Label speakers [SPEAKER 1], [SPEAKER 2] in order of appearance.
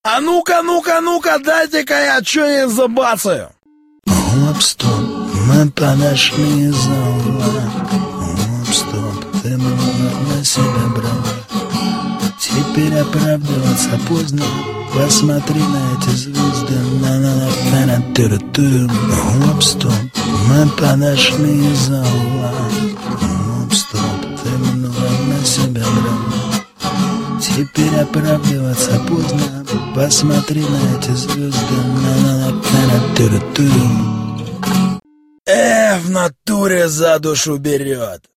[SPEAKER 1] А ну-ка, ну-ка, ну-ка, дайте-ка я что-нибудь забацаю.
[SPEAKER 2] Гоп-стоп, мы подошли из-за угла. Гоп-стоп, ты много на себя брала. Теперь оправдываться поздно. Посмотри на эти звезды. Гоп-стоп, мы подошли из-за угла. Гоп-стоп, ты много на себя брала. Теперь оправдываться поздно. Посмотри на эти звезды.
[SPEAKER 1] В натуре за душу берет.